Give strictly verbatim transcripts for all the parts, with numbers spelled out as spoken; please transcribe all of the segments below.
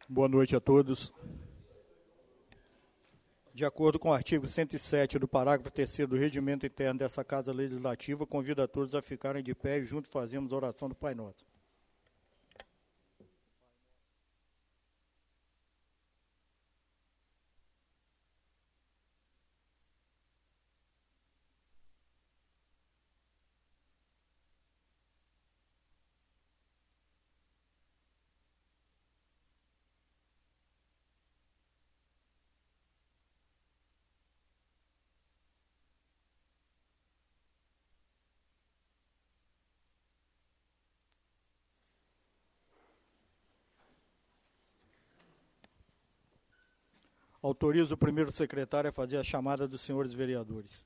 Boa noite a todos. De acordo com o artigo cento e sete do parágrafo terceiro do Regimento Interno dessa Casa Legislativa, convido a todos a ficarem de pé e juntos fazemos a oração do Pai Nosso. Autorizo o primeiro secretário a fazer a chamada dos senhores vereadores.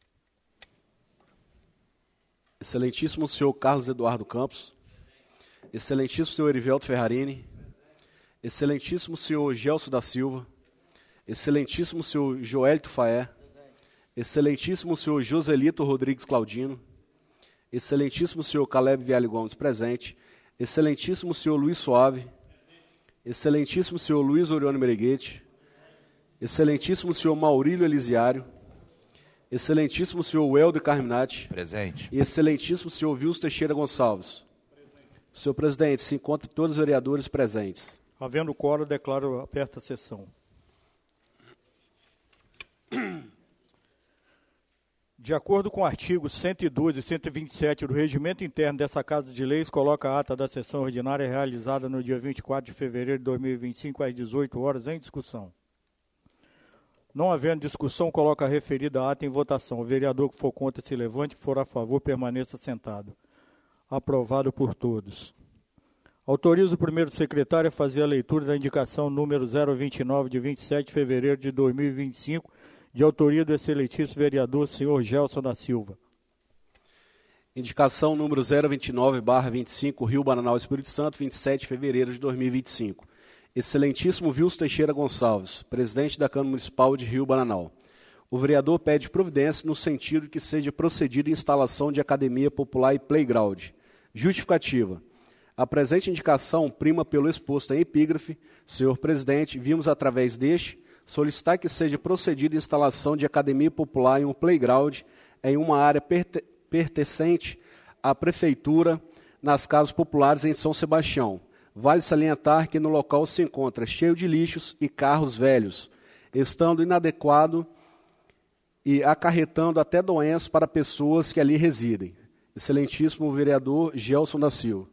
Excelentíssimo senhor Carlos Eduardo Campos, excelentíssimo senhor Erivelto Ferrarini, excelentíssimo senhor Gelson da Silva, excelentíssimo senhor Joelito Faé, excelentíssimo senhor Joselito Rodrigues Claudino, excelentíssimo senhor Caleb Viale Gomes presente, excelentíssimo senhor Luiz Suave, excelentíssimo senhor Luiz Orione Mereguete, excelentíssimo senhor Maurílio Elisiário, excelentíssimo senhor Welder Carminati, presente, e excelentíssimo senhor Wilson Teixeira Gonçalves. Presente. Senhor presidente, se encontram todos os vereadores presentes. Havendo quórum, declaro aberta a sessão. De acordo com o artigo cento e doze e cento e vinte e sete do Regimento Interno dessa Casa de Leis, coloca a ata da sessão ordinária realizada no dia vinte e quatro de fevereiro de dois mil e vinte e cinco, às dezoito horas, em discussão. Não havendo discussão, coloca a referida ata em votação. O vereador que for contra se levante, que for a favor, permaneça sentado. Aprovado por todos. Autorizo o primeiro secretário a fazer a leitura da indicação número zero vinte e nove, de vinte e sete de fevereiro de dois mil e vinte e cinco, de autoria do excelentíssimo vereador senhor Gelson da Silva. Indicação número zero vinte e nove barra vinte e cinco, Rio Bananal, Espírito Santo, vinte e sete de fevereiro de dois mil e vinte e cinco. Excelentíssimo Wilson Teixeira Gonçalves, presidente da Câmara Municipal de Rio Bananal. O vereador pede providência no sentido que seja procedida a instalação de academia popular e playground. Justificativa. A presente indicação prima pelo exposto em epígrafe. Senhor presidente, vimos através deste solicitar que seja procedida a instalação de academia popular e um playground em uma área perte- pertencente à prefeitura nas casas populares em São Sebastião. Vale salientar que no local se encontra cheio de lixos e carros velhos, estando inadequado e acarretando até doenças para pessoas que ali residem. Excelentíssimo vereador Gelson da Silva.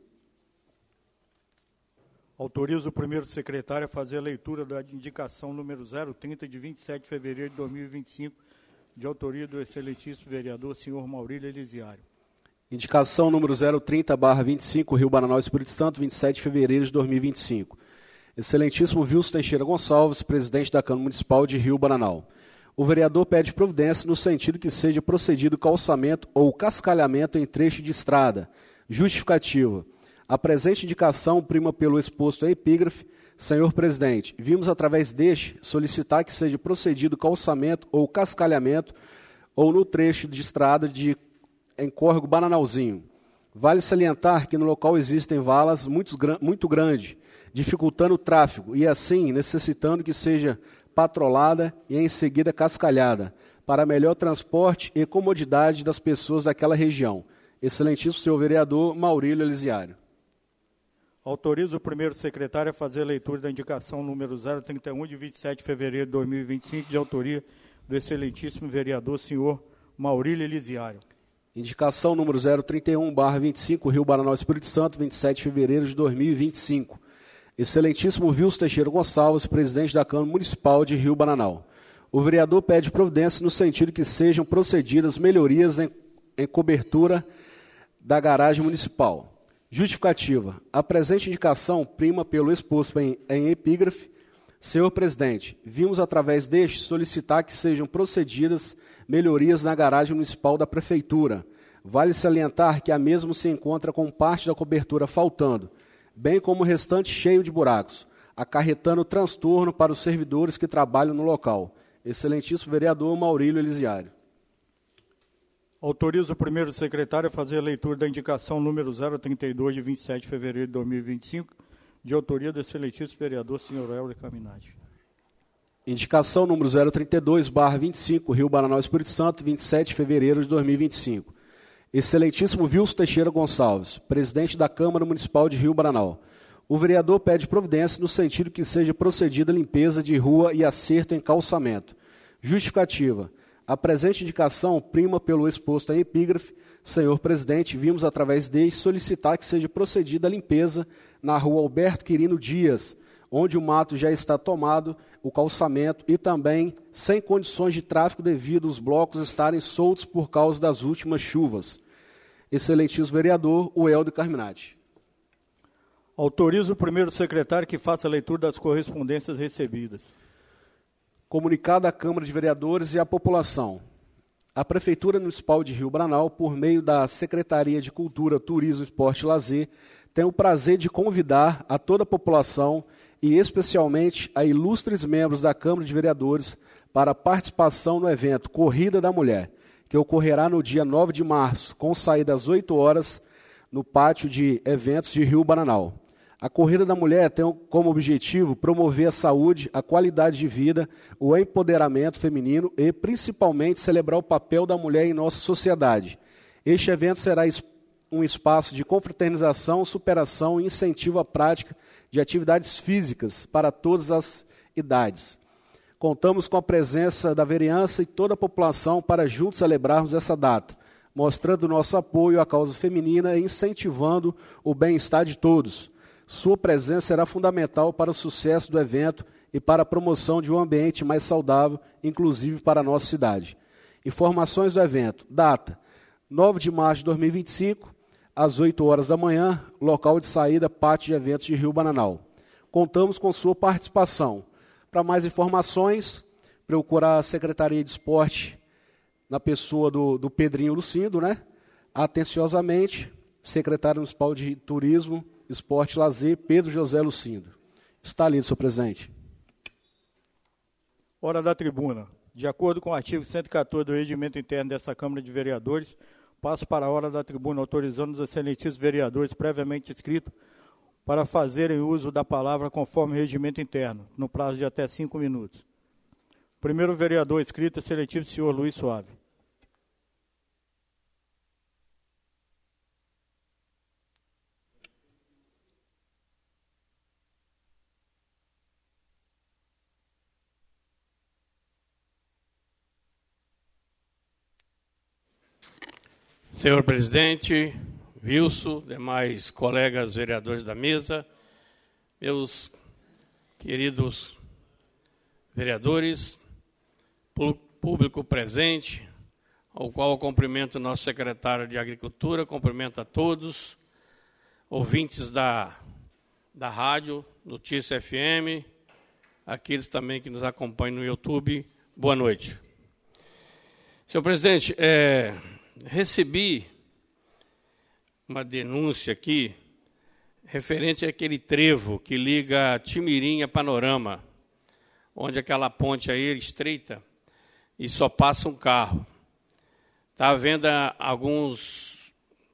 Autorizo o primeiro secretário a fazer a leitura da indicação número zero trinta, de vinte e sete de fevereiro de dois mil e vinte e cinco, de autoria do excelentíssimo vereador senhor Maurílio Elisiário. Indicação número zero trinta barra vinte e cinco, Rio Bananal, Espírito Santo, vinte e sete de fevereiro de dois mil e vinte e cinco. Excelentíssimo Wilson Teixeira Gonçalves, presidente da Câmara Municipal de Rio Bananal. O vereador pede providência no sentido que seja procedido calçamento ou cascalhamento em trecho de estrada. Justificativa. A presente indicação prima pelo exposto em epígrafe. Senhor presidente, vimos através deste solicitar que seja procedido calçamento ou cascalhamento ou no trecho de estrada de em córrego Bananalzinho. Vale salientar que no local existem valas muito, muito grandes, dificultando o tráfego e, assim, necessitando que seja patrolada e, em seguida, cascalhada, para melhor transporte e comodidade das pessoas daquela região. Excelentíssimo senhor vereador Maurílio Elisiário. Autorizo o primeiro secretário a fazer a leitura da indicação número zero trinta e um, de vinte e sete de fevereiro de dois mil e vinte e cinco, de autoria do excelentíssimo vereador senhor Maurílio Elisiário. Indicação número zero trinta e um barra vinte e cinco, Rio Bananal, Espírito Santo, vinte e sete de fevereiro de dois mil e vinte e cinco. Excelentíssimo Wilson Teixeira Gonçalves, presidente da Câmara Municipal de Rio Bananal. O vereador pede providência no sentido que sejam procedidas melhorias em, em cobertura da garagem municipal. Justificativa. A presente indicação prima pelo exposto em, em epígrafe. Senhor presidente, vimos através deste solicitar que sejam procedidas melhorias na garagem municipal da prefeitura. Vale salientar que a mesma se encontra com parte da cobertura faltando, bem como o restante cheio de buracos, acarretando transtorno para os servidores que trabalham no local. Excelentíssimo vereador Maurílio Elisiário. Autorizo o primeiro secretário a fazer a leitura da indicação número zero trinta e dois, de vinte e sete de fevereiro de dois mil e vinte e cinco, de autoria do excelentíssimo vereador senhor Helder Carminati. Indicação número zero trinta e dois barra vinte e cinco, Rio Bananal, Espírito Santo, vinte e sete de fevereiro de dois mil e vinte e cinco. Excelentíssimo Wilson Teixeira Gonçalves, presidente da Câmara Municipal de Rio Bananal. O vereador pede providência no sentido que seja procedida a limpeza de rua e acerto em calçamento. Justificativa. A presente indicação prima pelo exposto em epígrafe. Senhor presidente, vimos através dele solicitar que seja procedida a limpeza na rua Alberto Quirino Dias, onde o mato já está tomado, o calçamento e também sem condições de tráfego devido aos blocos estarem soltos por causa das últimas chuvas. Excelentíssimo vereador, o Helder Carminati. Autoriza o primeiro secretário que faça a leitura das correspondências recebidas. Comunicado à Câmara de Vereadores e à população. A Prefeitura Municipal de Rio Bananal, por meio da Secretaria de Cultura, Turismo, Esporte e Lazer, tem o prazer de convidar a toda a população e especialmente a ilustres membros da Câmara de Vereadores para a participação no evento Corrida da Mulher, que ocorrerá no dia nove de março, com saída às oito horas, no pátio de eventos de Rio Bananal. A Corrida da Mulher tem como objetivo promover a saúde, a qualidade de vida, o empoderamento feminino e, principalmente, celebrar o papel da mulher em nossa sociedade. Este evento será um espaço de confraternização, superação e incentivo à prática de atividades físicas para todas as idades. Contamos com a presença da vereança e toda a população para juntos celebrarmos essa data, mostrando nosso apoio à causa feminina e incentivando o bem-estar de todos. Sua presença será fundamental para o sucesso do evento e para a promoção de um ambiente mais saudável, inclusive para a nossa cidade. Informações do evento. Data, nove de março de dois mil e vinte e cinco, às oito horas da manhã, local de saída, pátio de eventos de Rio Bananal. Contamos com sua participação. Para mais informações, procurar a Secretaria de Esporte na pessoa do, do Pedrinho Lucindo, né? Atenciosamente, secretário municipal de Turismo, Esporte e Lazer, Pedro José Lucindo. Está lido, senhor presidente. Hora da tribuna. De acordo com o artigo cento e quatorze do Regimento Interno dessa Câmara de Vereadores, passo para a hora da tribuna, autorizando os excelentíssimos vereadores previamente inscritos para fazerem uso da palavra conforme o regimento interno, no prazo de até cinco minutos. Primeiro vereador inscrito, excelentíssimo senhor Luiz Suave. Senhor presidente, Wilson, demais colegas vereadores da mesa, meus queridos vereadores, público presente, ao qual eu cumprimento o nosso secretário de Agricultura, cumprimento a todos, ouvintes da, da rádio, Notícia F M, aqueles também que nos acompanham no YouTube, boa noite. Senhor presidente, é... recebi uma denúncia aqui referente àquele trevo que liga Timirim a Panorama, onde aquela ponte aí é estreita e só passa um carro. Está havendo alguns,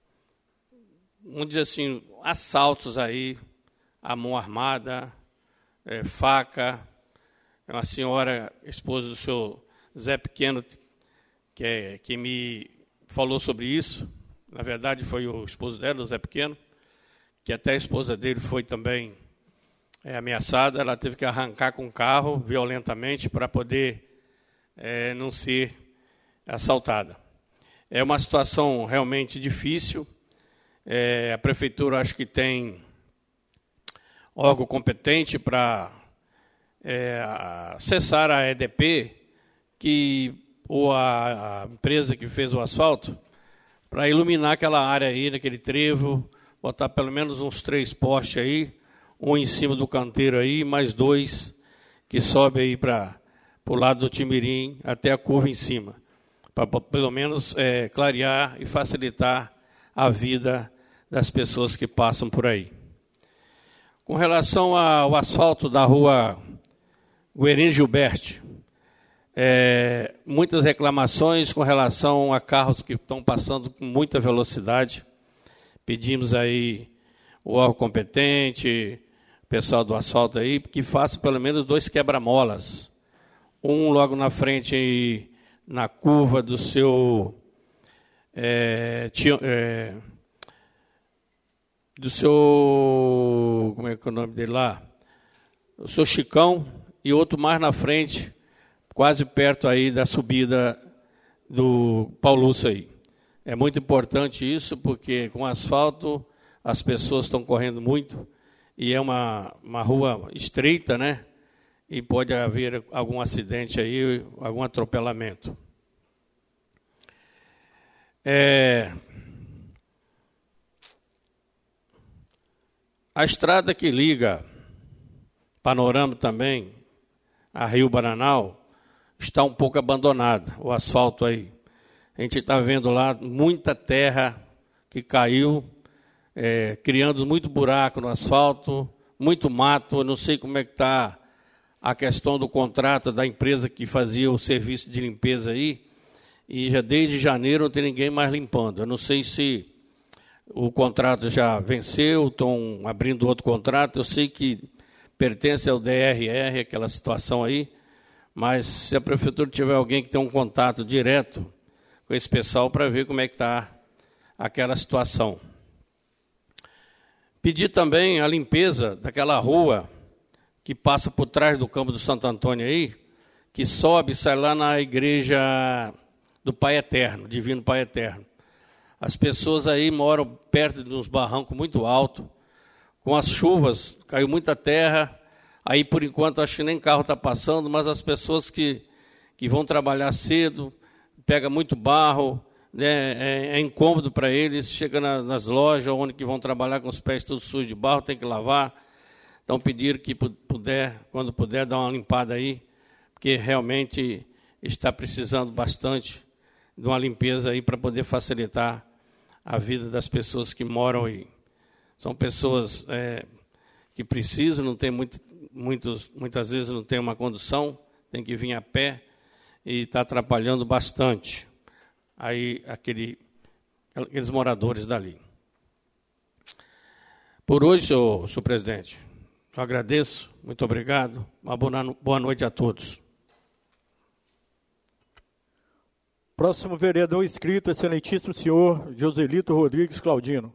vamos dizer assim, assaltos aí, a mão armada, é, faca. É uma senhora, esposa do senhor Zé Pequeno, que, é, que me falou sobre isso. Na verdade, foi o esposo dela, o Zé Pequeno, que até a esposa dele foi também é, ameaçada. Ela teve que arrancar com o carro violentamente para poder é, não ser assaltada. É uma situação realmente difícil. É, a prefeitura acho que tem órgão competente para é, cessar a E D P, que ou a, a empresa que fez o asfalto, para iluminar aquela área aí, naquele trevo, botar pelo menos uns três postes aí, um em cima do canteiro aí, mais dois que sobe aí para o lado do Timirim, até a curva em cima, para pelo menos é, clarear e facilitar a vida das pessoas que passam por aí. Com relação ao asfalto da rua Guerini Gilberti, É, muitas reclamações com relação a carros que estão passando com muita velocidade. Pedimos aí o órgão competente, pessoal do asfalto aí, que faça pelo menos dois quebra-molas. Um logo na frente, na curva do seu... É, tio, é, do seu... Como é que é o nome dele lá? O seu Chicão, e outro mais na frente, quase perto aí da subida do Paulúcio aí. É muito importante isso, porque com asfalto as pessoas estão correndo muito, e é uma, uma rua estreita, né? E pode haver algum acidente aí, algum atropelamento. É, a estrada que liga Panorama também a Rio Bananal está um pouco abandonada, o asfalto aí. A gente está vendo lá muita terra que caiu, é, criando muito buraco no asfalto, muito mato. Eu não sei como é que está a questão do contrato da empresa que fazia o serviço de limpeza aí, e já desde janeiro não tem ninguém mais limpando. Eu não sei se o contrato já venceu, estão abrindo outro contrato. Eu sei que pertence ao D R R, aquela situação aí, mas se a prefeitura tiver alguém que tem um contato direto com esse pessoal para ver como é que está aquela situação. Pedir também a limpeza daquela rua que passa por trás do campo do Santo Antônio aí, que sobe e sai lá na igreja do Pai Eterno, Divino Pai Eterno. As pessoas aí moram perto de uns barrancos muito altos, com as chuvas, caiu muita terra, aí por enquanto acho que nem carro está passando, mas as pessoas que, que vão trabalhar cedo, pega muito barro, né, é, é incômodo para eles, chega na, nas lojas onde que vão trabalhar com os pés todos sujos de barro, tem que lavar. Então pedir que puder, quando puder, dar uma limpada aí, porque realmente está precisando bastante de uma limpeza aí para poder facilitar a vida das pessoas que moram aí. São pessoas é, que precisam, não tem muito, muitos, muitas vezes não tem uma condução, tem que vir a pé e está atrapalhando bastante aí aquele, aqueles moradores dali. Por hoje, senhor, senhor presidente, eu agradeço, muito obrigado, uma boa, boa noite a todos. Próximo vereador inscrito, excelentíssimo senhor Joselito Rodrigues Claudino.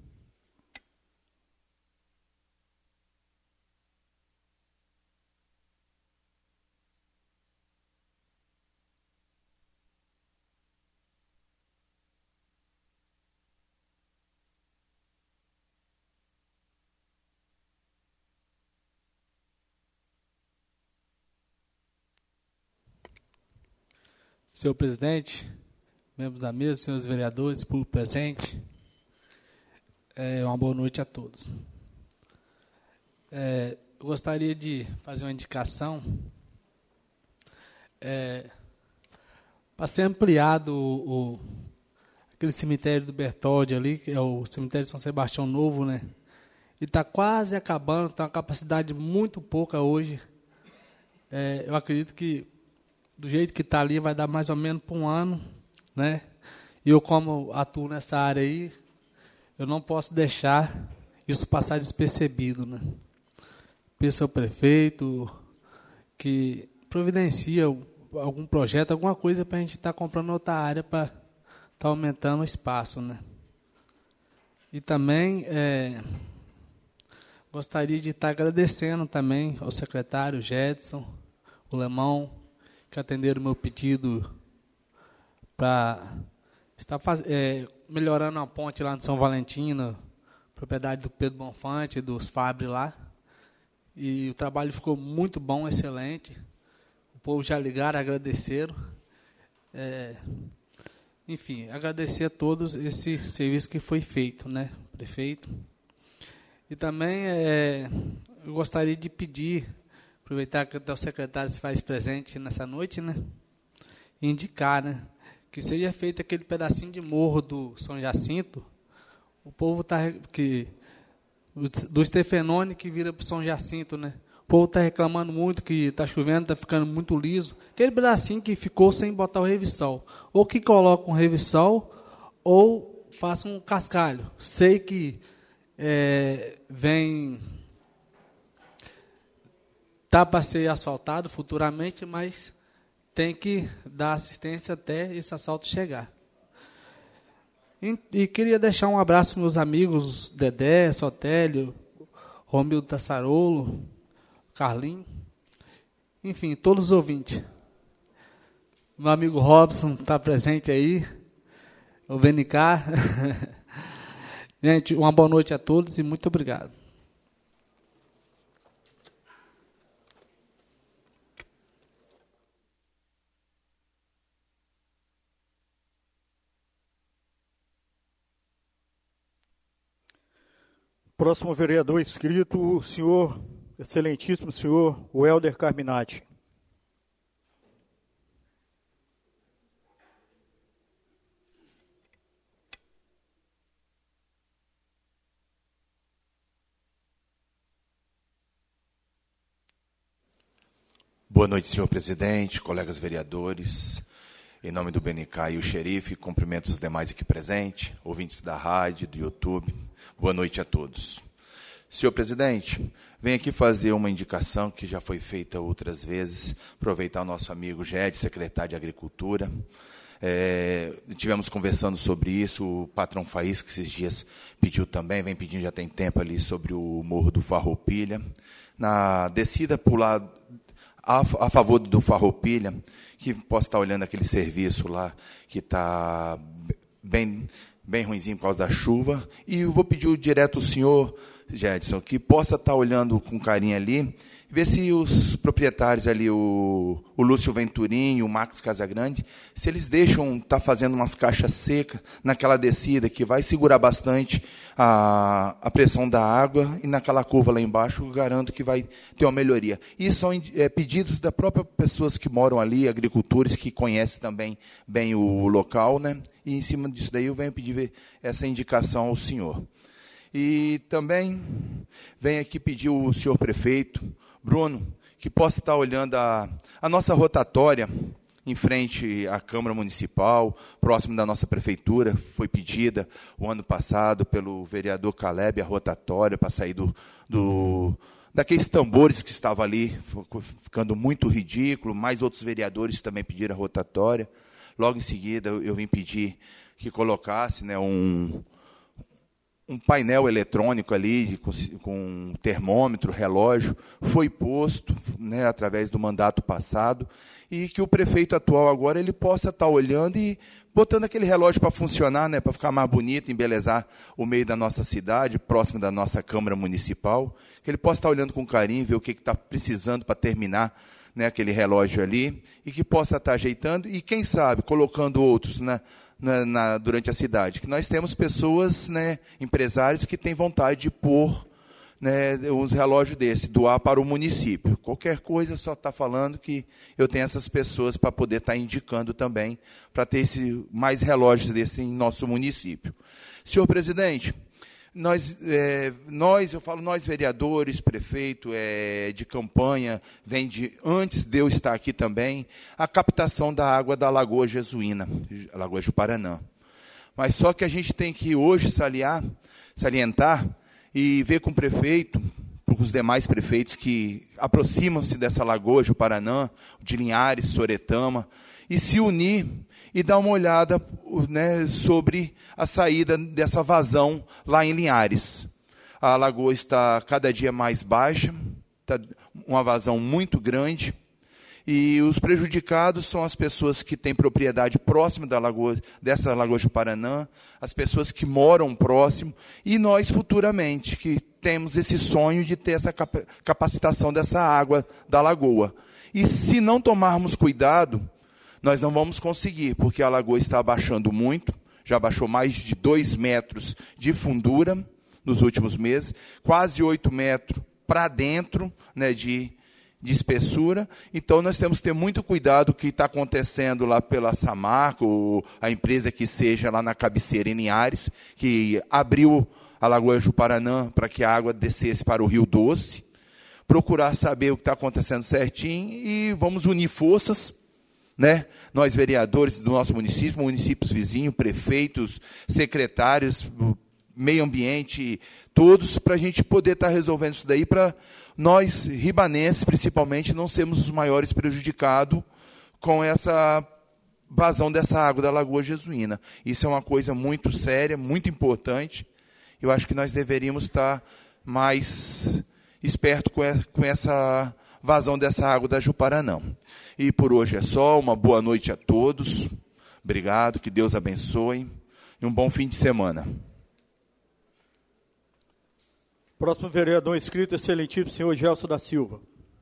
Senhor presidente, membros da mesa, senhores vereadores, público presente, é, uma boa noite a todos. É, eu gostaria de fazer uma indicação é, para ser ampliado o, o, aquele cemitério do Bertoldi ali, que é o cemitério de São Sebastião Novo, né? Ele está quase acabando, está uma capacidade muito pouca hoje. É, eu acredito que do jeito que está ali, vai dar mais ou menos para um ano, né? E eu, como atuo nessa área aí, eu não posso deixar isso passar despercebido, né? Peço ao prefeito que providencia algum projeto, alguma coisa para a gente estar tá comprando outra área para estar tá aumentando o espaço, né? E também é, gostaria de estar tá agradecendo também ao secretário Jedson, o Lemão, que atenderam o meu pedido para estar faz, é, melhorando a ponte lá no São Valentino, propriedade do Pedro Bonfante, dos Fabre lá. E o trabalho ficou muito bom, excelente. O povo já ligaram, agradeceram. É, enfim, agradecer a todos esse serviço que foi feito, né, prefeito. E também é, eu gostaria de pedir, aproveitar que o secretário se faz presente nessa noite, né? E indicar, né? Que seja feito aquele pedacinho de morro do São Jacinto. O povo está... que do Stefenone que vira para São Jacinto, né? O povo está reclamando muito que está chovendo, está ficando muito liso. Aquele pedacinho que ficou sem botar o revissol. Ou que coloca um revissol, ou faça um cascalho. Sei que é, vem... está para ser asfaltado futuramente, mas tem que dar assistência até esse asfalto chegar. E, e queria deixar um abraço para meus amigos Dedé, Sotélio, Romildo Tassarolo, Carlinhos, enfim, todos os ouvintes. Meu amigo Robson está presente aí, o V N K. Gente, uma boa noite a todos e muito obrigado. Próximo vereador inscrito, o senhor, excelentíssimo senhor Welder Carminati. Boa noite, senhor presidente, colegas vereadores. Em nome do B N K e o xerife, cumprimento os demais aqui presentes, ouvintes da rádio, do YouTube. Boa noite a todos. Senhor presidente, venho aqui fazer uma indicação que já foi feita outras vezes, aproveitar o nosso amigo Ged, secretário de Agricultura. É, tivemos conversando sobre isso, o patrão Faísca, que esses dias pediu também, vem pedindo já tem tempo ali, sobre o Morro do Farroupilha. Na descida por lá, a, a favor do Farroupilha, que possa estar olhando aquele serviço lá, que está bem, bem ruinzinho por causa da chuva, e eu vou pedir direto ao senhor, Jedson, que possa estar olhando com carinho ali, ver se os proprietários ali, o, o Lúcio Venturim e o Max Casagrande, se eles deixam estar tá fazendo umas caixas secas naquela descida, que vai segurar bastante a, a pressão da água, e naquela curva lá embaixo, eu garanto que vai ter uma melhoria. E são é, pedidos das próprias pessoas que moram ali, agricultores que conhecem também bem o local, né? E em cima disso daí eu venho pedir essa indicação ao senhor. E também venho aqui pedir ao senhor prefeito, Bruno, que possa estar olhando a, a nossa rotatória em frente à Câmara Municipal, próximo da nossa prefeitura. Foi pedida o ano passado pelo vereador Caleb a rotatória para sair do, do, daqueles tambores que estavam ali, ficando muito ridículo. Mais outros vereadores também pediram a rotatória. Logo em seguida, eu, eu vim pedir que colocasse, né, um... um painel eletrônico ali, com, com termômetro, relógio, foi posto, né, através do mandato passado, e que o prefeito atual agora ele possa estar olhando e botando aquele relógio para funcionar, né, para ficar mais bonito, embelezar o meio da nossa cidade, próximo da nossa Câmara Municipal, que ele possa estar olhando com carinho, ver o que está precisando para terminar, né, aquele relógio ali, e que possa estar ajeitando, e quem sabe, colocando outros, né, Na, na, durante a cidade, que nós temos pessoas, né, empresários que têm vontade de pôr, né, uns relógios desse, doar para o município. Qualquer coisa, só está falando que eu tenho essas pessoas para poder estar indicando também, para ter esse, mais relógios desse em nosso município. Senhor presidente, nós, é, nós, eu falo nós vereadores, prefeito, é, de campanha, vem de, antes de eu estar aqui também, a captação da água da Lagoa Jesuína, a Lagoa Juparanã. Mas só que a gente tem que hoje saliar, salientar e ver com o prefeito, com os demais prefeitos que aproximam-se dessa Lagoa Juparanã, de Linhares, Soretama, e se unir e dar uma olhada, né, sobre a saída dessa vazão lá em Linhares. A lagoa está cada dia mais baixa, está uma vazão muito grande, e os prejudicados são as pessoas que têm propriedade próxima da lagoa, dessa Lagoa Juparanã, as pessoas que moram próximo, e nós futuramente, que temos esse sonho de ter essa capacitação dessa água da lagoa. E se não tomarmos cuidado, nós não vamos conseguir, porque a lagoa está abaixando muito, já baixou mais de dois metros de fundura nos últimos meses, quase oito metros para dentro, né, de, de espessura. Então, nós temos que ter muito cuidado com o que está acontecendo lá pela Samarco, ou a empresa que seja lá na cabeceira em Linhares, que abriu a Lagoa Juparanã para que a água descesse para o Rio Doce. Procurar saber o que está acontecendo certinho e vamos unir forças, né? Nós, vereadores do nosso município, municípios vizinhos, prefeitos, secretários, meio ambiente, todos, para a gente poder estar resolvendo isso daí, para nós, ribanenses, principalmente, não sermos os maiores prejudicados com essa vazão dessa água da Lagoa Jesuína. Isso é uma coisa muito séria, muito importante. Eu acho que nós deveríamos estar mais espertos com essa vazão dessa água da Juparanã. E por hoje é só. Uma boa noite a todos. Obrigado, que Deus abençoe. E um bom fim de semana. Próximo vereador inscrito, excelentíssimo senhor Gelson da Silva.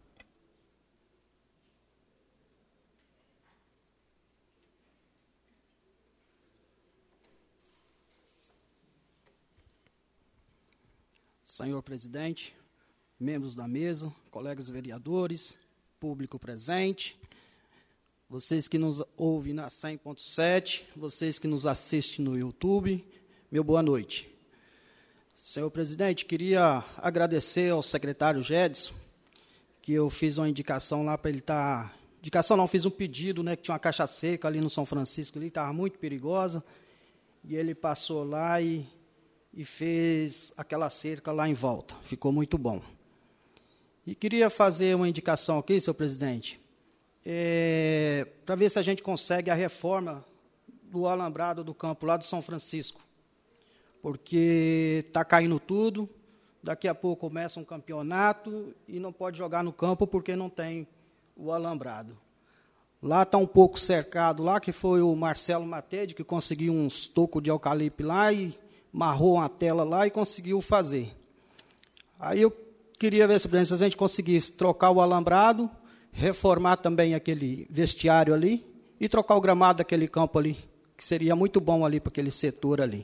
Senhor presidente, membros da mesa, colegas vereadores, público presente, vocês que nos ouvem na cem ponto sete, vocês que nos assistem no YouTube, meu boa noite. Senhor presidente, queria agradecer ao secretário Gedson, que eu fiz uma indicação lá para ele estar... Tá, indicação não, fiz um pedido, né, que tinha uma caixa seca ali no São Francisco, ali estava muito perigosa, e ele passou lá e... e fez aquela cerca lá em volta. Ficou muito bom. E queria fazer uma indicação aqui, senhor presidente, é, para ver se a gente consegue a reforma do alambrado do campo lá do São Francisco, porque está caindo tudo, daqui a pouco começa um campeonato e não pode jogar no campo porque não tem o alambrado. Lá está um pouco cercado, lá que foi o Marcelo Matede, que conseguiu uns tocos de eucalipto lá e marrou uma tela lá e conseguiu fazer. Aí eu queria ver se a gente conseguisse trocar o alambrado, reformar também aquele vestiário ali e trocar o gramado daquele campo ali, que seria muito bom ali para aquele setor ali.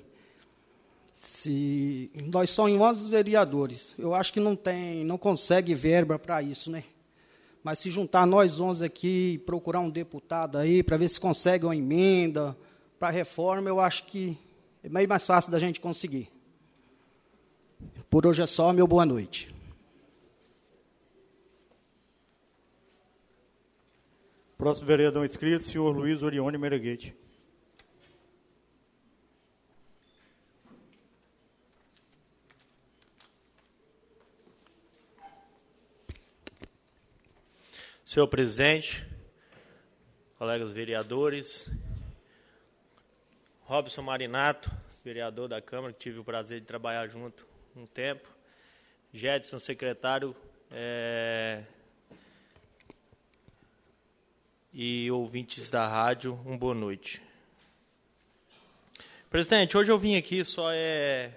Se nós somos onze vereadores, eu acho que não tem, não consegue verba para isso, né? Mas se juntar nós onze aqui, procurar um deputado aí para ver se consegue uma emenda para a reforma, eu acho que é meio mais fácil da gente conseguir. Por hoje é só, meu boa noite. Próximo vereador inscrito, senhor Luiz Orione Mereguete. Senhor presidente, colegas vereadores, Robson Marinato, vereador da Câmara, que tive o prazer de trabalhar junto um tempo, Gedson, secretário, é, e ouvintes da rádio, uma boa noite. Presidente, hoje eu vim aqui só é,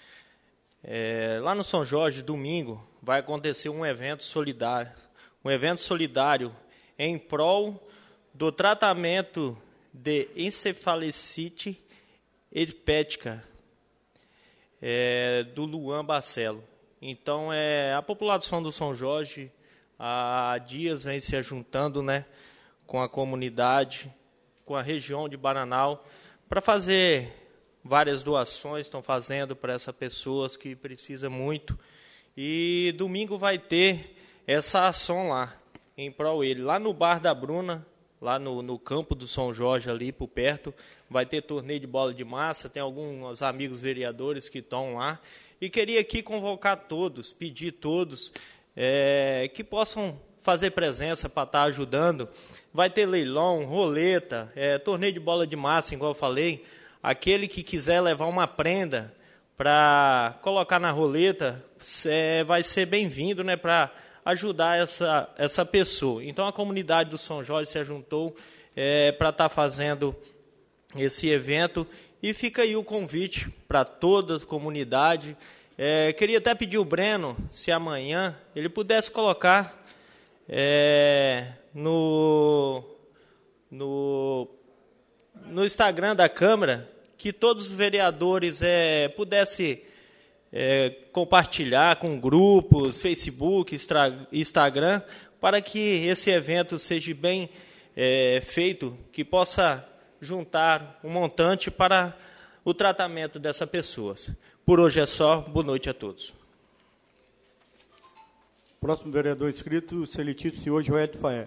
é lá no São Jorge, domingo, vai acontecer um evento solidário, um evento solidário em prol do tratamento de encefalocite herpética é, do Luan Barcelo. Então, é, a população do São Jorge há dias vem se juntando, né, com a comunidade, com a região de Bananal, para fazer várias doações, estão fazendo para essas pessoas que precisam muito. E domingo vai ter essa ação lá, em prol ele. Lá no Bar da Bruna, lá no, no campo do São Jorge, ali por perto, vai ter torneio de bola de massa, tem alguns amigos vereadores que estão lá. E queria aqui convocar todos, pedir todos, é, que possam fazer presença para estar ajudando. Vai ter leilão, roleta, é, torneio de bola de massa, igual eu falei. Aquele que quiser levar uma prenda para colocar na roleta, é, vai ser bem-vindo, né, para ajudar essa, essa pessoa. Então, a comunidade do São Jorge se juntou é, para estar fazendo esse evento. E fica aí o convite para toda a comunidade. É, queria até pedir o Breno, se amanhã ele pudesse colocar é, no, no, no Instagram da Câmara, que todos os vereadores é, pudessem é, compartilhar com grupos, Facebook, Instagram, para que esse evento seja bem é, feito, que possa juntar um montante para o tratamento dessas pessoas. Por hoje é só. Boa noite a todos. Próximo vereador inscrito, o excelentíssimo senhor Joel Faé.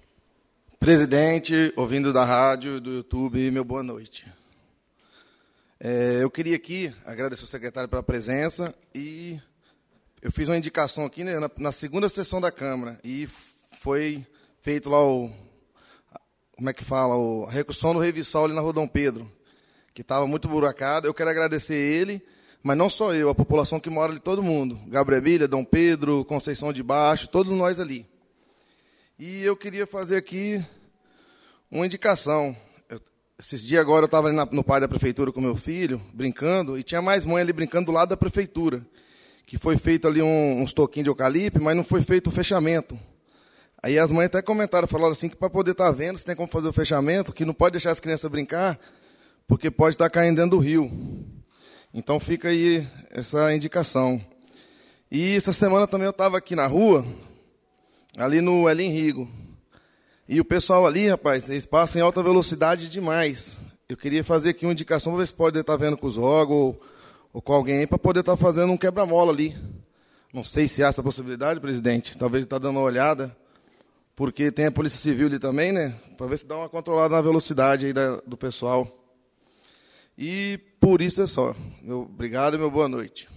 Presidente, ouvindo da rádio, do YouTube, meu boa noite. É, eu queria aqui agradecer ao secretário pela presença e eu fiz uma indicação aqui, né, na, na segunda sessão da Câmara e foi feito lá o, como é que fala, o, a recursão do Revissol ali na Rua Dom Pedro, que estava muito buracado. Eu quero agradecer ele, mas não só eu, a população que mora ali, todo mundo, Gabrielília, Dom Pedro, Conceição de Baixo, todos nós ali. E eu queria fazer aqui uma indicação. Eu, esses dias agora eu estava ali na, no parque da prefeitura com meu filho, brincando, e tinha mais mãe ali brincando do lado da prefeitura, que foi feito ali um, uns toquinhos de eucalipto, mas não foi feito o fechamento. Aí as mães até comentaram, falaram assim, que para poder estar vendo, se tem como fazer o fechamento, que não pode deixar as crianças brincar, porque pode estar caindo dentro do rio. Então fica aí essa indicação. E essa semana também eu estava aqui na rua, ali no Elim Rigo. E o pessoal ali, rapaz, eles passam em alta velocidade demais. Eu queria fazer aqui uma indicação, para ver se pode estar vendo com os órgãos ou, ou com alguém, para poder estar fazendo um quebra-mola ali. Não sei se há essa possibilidade, presidente. Talvez está dando uma olhada, porque tem a Polícia Civil ali também, né? Para ver se dá uma controlada na velocidade aí da, do pessoal. E por isso é só. Meu, obrigado e meu boa noite.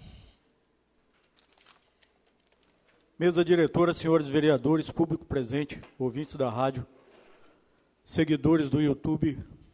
Mesa diretora, senhores vereadores, público presente, ouvintes da rádio, seguidores do YouTube,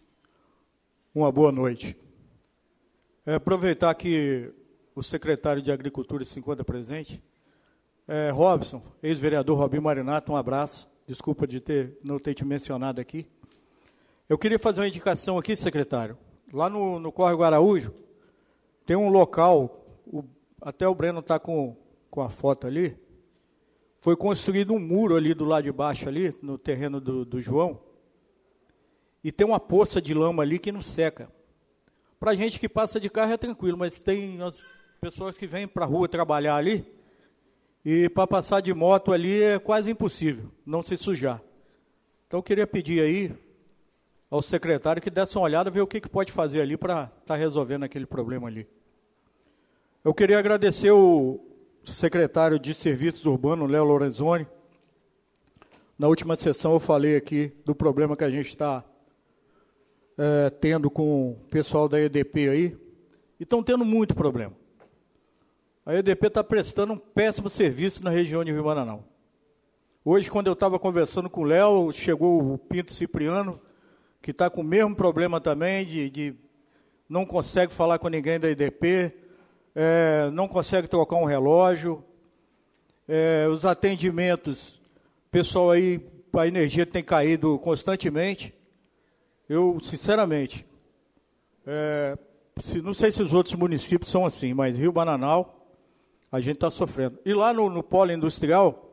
uma boa noite. É, aproveitar que o secretário de Agricultura se encontra presente. É, Robson, ex-vereador Robinho Marinato, um abraço. Desculpa de ter, não ter te mencionado aqui. Eu queria fazer uma indicação aqui, secretário. Lá no, no Córrego Araújo, tem um local, o, até o Breno está com, com a foto ali, foi construído um muro ali do lado de baixo, ali, no terreno do, do João, e tem uma poça de lama ali que não seca. Para a gente que passa de carro é tranquilo, mas tem as pessoas que vêm para a rua trabalhar ali, e para passar de moto ali é quase impossível, não se sujar. Então eu queria pedir aí ao secretário que desse uma olhada, ver o que, que pode fazer ali para estar tá resolvendo aquele problema ali. Eu queria agradecer o secretário de Serviços Urbanos, Léo Lorenzoni. Na última sessão eu falei aqui do problema que a gente está é, tendo com o pessoal da E D P aí, e estão tendo muito problema. A E D P está prestando um péssimo serviço na região de Rio Bananal. Hoje, quando eu estava conversando com o Léo, chegou o Pinto Cipriano, que está com o mesmo problema também, de, de não consegue falar com ninguém da E D P, é, não consegue trocar um relógio, é, os atendimentos, o pessoal aí, a energia tem caído constantemente. Eu, sinceramente, é, se, não sei se os outros municípios são assim, mas Rio Bananal, a gente está sofrendo. E lá no, no polo industrial,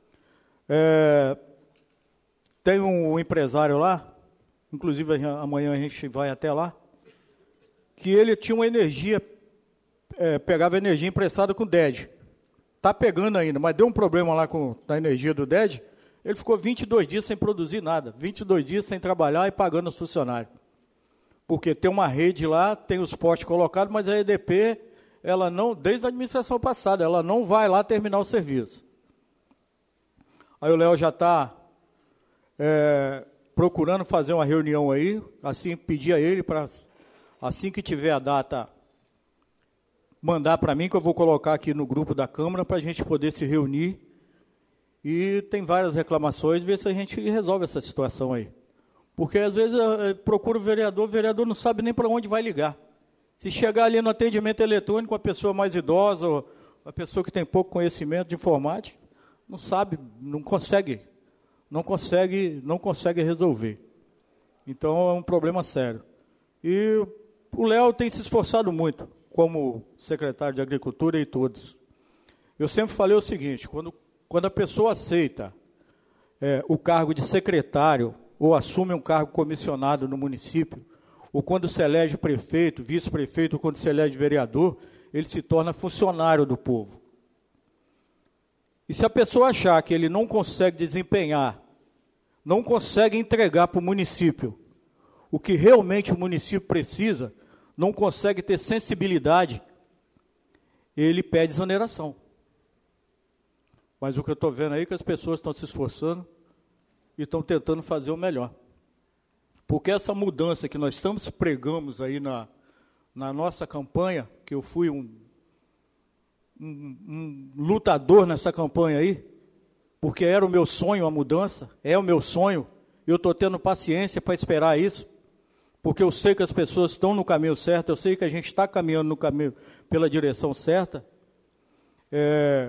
é, tem um empresário lá, inclusive amanhã a gente vai até lá, que ele tinha uma energia, é, pegava energia emprestada com o D E D. Está pegando ainda, mas deu um problema lá com a energia do D E D, ele ficou vinte e dois dias sem produzir nada, vinte e dois dias sem trabalhar e pagando os funcionários. Porque tem uma rede lá, tem os postes colocados, mas a E D P, ela não, desde a administração passada, ela não vai lá terminar o serviço. Aí o Léo já está é, procurando fazer uma reunião aí, assim, pedir a ele para, assim que tiver a data, mandar para mim, que eu vou colocar aqui no grupo da Câmara, para a gente poder se reunir. E tem várias reclamações, ver se a gente resolve essa situação aí. Porque, às vezes, procura o vereador, o vereador não sabe nem para onde vai ligar. Se chegar ali no atendimento eletrônico, a pessoa mais idosa, ou a pessoa que tem pouco conhecimento de informática, não sabe, não consegue, não consegue, não consegue resolver. Então, é um problema sério. E o Léo tem se esforçado muito, como secretário de Agricultura e todos. Eu sempre falei o seguinte, quando, quando a pessoa aceita é, o cargo de secretário, ou assume um cargo comissionado no município, ou quando se elege prefeito, vice-prefeito, ou quando se elege vereador, ele se torna funcionário do povo. E se a pessoa achar que ele não consegue desempenhar, não consegue entregar para o município o que realmente o município precisa, não consegue ter sensibilidade, ele pede exoneração. Mas o que eu estou vendo aí é que as pessoas estão se esforçando e estão tentando fazer o melhor. Porque essa mudança que nós estamos pregamos aí na, na nossa campanha, que eu fui um, um, um lutador nessa campanha aí, porque era o meu sonho a mudança, é o meu sonho, eu estou tendo paciência para esperar isso, porque eu sei que as pessoas estão no caminho certo, eu sei que a gente está caminhando no caminho pela direção certa. É,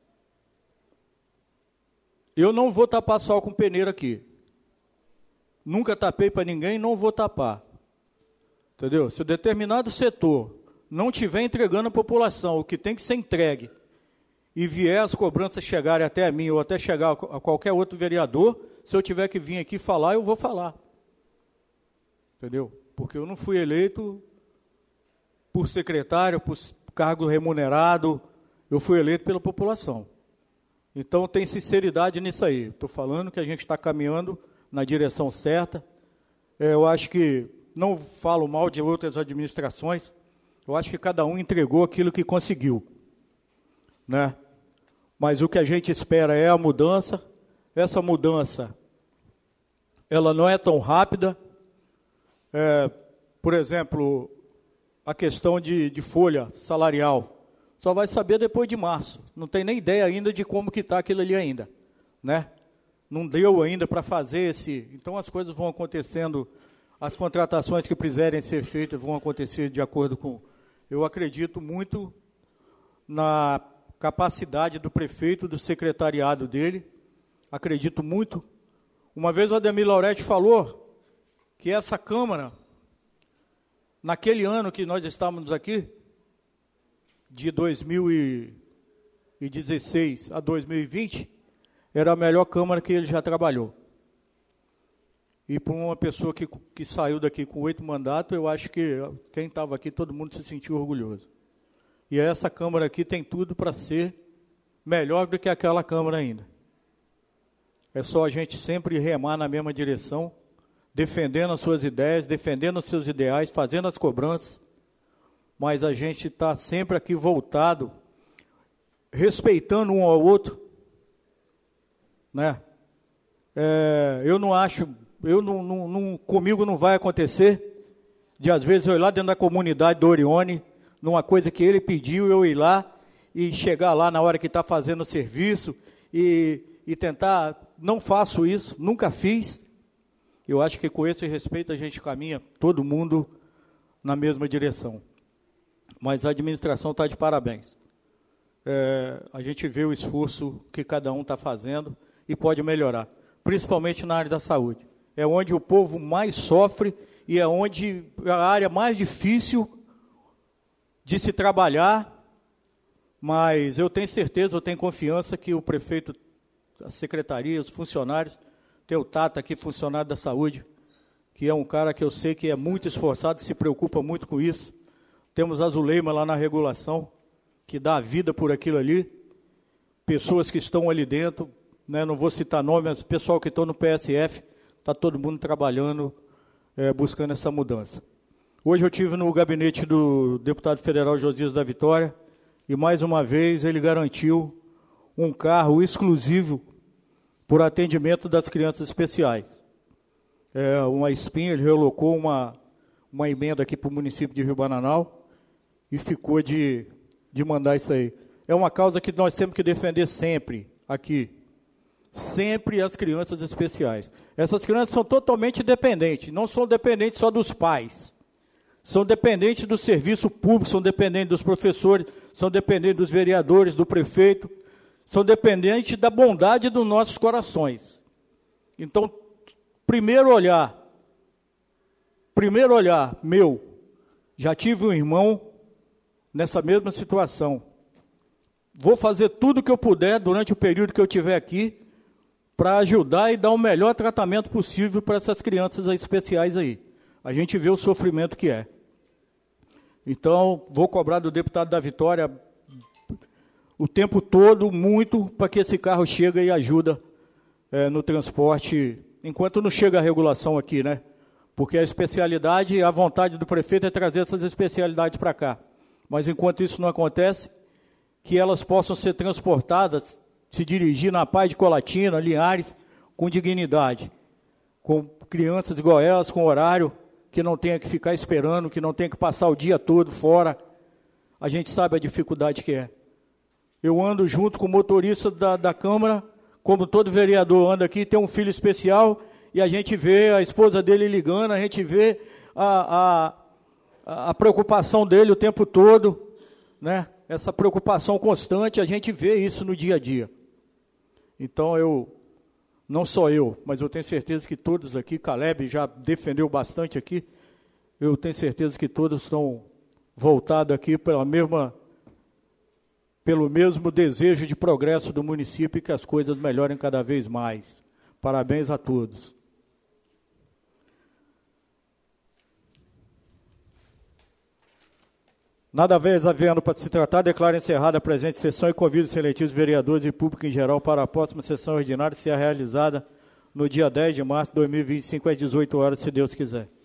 eu não vou tapar sol com peneira aqui. Nunca tapei para ninguém, não vou tapar. Entendeu? Se o determinado setor não estiver entregando à população o que tem que ser entregue, e vier as cobranças chegarem até a mim, ou até chegar a qualquer outro vereador, se eu tiver que vir aqui falar, eu vou falar. Entendeu? Porque eu não fui eleito por secretário, por cargo remunerado, eu fui eleito pela população. Então, tem sinceridade nisso aí. Estou falando que a gente está caminhando na direção certa. É, eu acho que, não falo mal de outras administrações, eu acho que cada um entregou aquilo que conseguiu. Né? Mas o que a gente espera é a mudança. Essa mudança, ela não é tão rápida. É, por exemplo, a questão de, de folha salarial, só vai saber depois de março. Não tem nem ideia ainda de como que está aquilo ali ainda. Né? Não deu ainda para fazer esse... Então, as coisas vão acontecendo, as contratações que precisarem ser feitas vão acontecer de acordo com... Eu acredito muito na capacidade do prefeito, do secretariado dele, acredito muito. Uma vez o Ademir Lauretti falou que essa Câmara, naquele ano que nós estávamos aqui, de dois mil e dezesseis a dois mil e vinte, era a melhor Câmara que ele já trabalhou. E para uma pessoa que, que saiu daqui com oito mandatos, eu acho que quem estava aqui, todo mundo se sentiu orgulhoso. E essa Câmara aqui tem tudo para ser melhor do que aquela Câmara ainda. É só a gente sempre remar na mesma direção, defendendo as suas ideias, defendendo os seus ideais, fazendo as cobranças, mas a gente está sempre aqui voltado, respeitando um ao outro, né? É, eu não acho, eu não, não, não, comigo não vai acontecer, de às vezes eu ir lá dentro da comunidade do Orione, numa coisa que ele pediu, eu ir lá e chegar lá na hora que está fazendo o serviço e, e tentar, não faço isso, nunca fiz. Eu acho que com esse respeito a gente caminha todo mundo na mesma direção. Mas a administração está de parabéns. É, a gente vê o esforço que cada um está fazendo e pode melhorar, principalmente na área da saúde. É onde o povo mais sofre e é onde a área mais difícil de se trabalhar, mas eu tenho certeza, eu tenho confiança que o prefeito, a secretaria, os funcionários, tem o Tata aqui, funcionário da saúde, que é um cara que eu sei que é muito esforçado, se preocupa muito com isso. Temos a Zuleima lá na regulação, que dá a vida por aquilo ali, pessoas que estão ali dentro, né, não vou citar nome, mas o pessoal que estão no P S F, está todo mundo trabalhando, é, buscando essa mudança. Hoje eu estive no gabinete do deputado federal Josias da Vitória, e mais uma vez ele garantiu um carro exclusivo por atendimento das crianças especiais. É, uma espinha, ele relocou uma, uma emenda aqui para o município de Rio Bananal e ficou de, de mandar isso aí. É uma causa que nós temos que defender sempre aqui. Sempre as crianças especiais. Essas crianças são totalmente dependentes, não são dependentes só dos pais. São dependentes do serviço público, são dependentes dos professores, são dependentes dos vereadores, do prefeito, são dependentes da bondade dos nossos corações. Então, primeiro olhar, primeiro olhar meu, já tive um irmão nessa mesma situação. Vou fazer tudo o que eu puder durante o período que eu estiver aqui para ajudar e dar o melhor tratamento possível para essas crianças especiais aí. A gente vê o sofrimento que é. Então, vou cobrar do deputado da Vitória o tempo todo, muito, para que esse carro chegue e ajuda é, no transporte, enquanto não chega a regulação aqui, né? Porque a especialidade, a vontade do prefeito é trazer essas especialidades para cá. Mas, enquanto isso não acontece, que elas possam ser transportadas, se dirigir na Paz de Colatina, Linhares, com dignidade, com crianças igual elas, com horário, que não tenha que ficar esperando, que não tenha que passar o dia todo fora. A gente sabe a dificuldade que é. Eu ando junto com o motorista da, da Câmara, como todo vereador anda aqui, tem um filho especial, e a gente vê a esposa dele ligando, a gente vê a, a, a preocupação dele o tempo todo, né? Essa preocupação constante, a gente vê isso no dia a dia. Então, eu, não só eu, mas eu tenho certeza que todos aqui, Caleb já defendeu bastante aqui, eu tenho certeza que todos estão voltados aqui pela mesma, pelo mesmo desejo de progresso do município e que as coisas melhorem cada vez mais. Parabéns a todos. Nada vez havendo para se tratar, declaro encerrada a presente sessão e convido os seletivos vereadores e público em geral para a próxima sessão ordinária, que será realizada no dia dez de março de dois mil e vinte e cinco, às dezoito horas, se Deus quiser.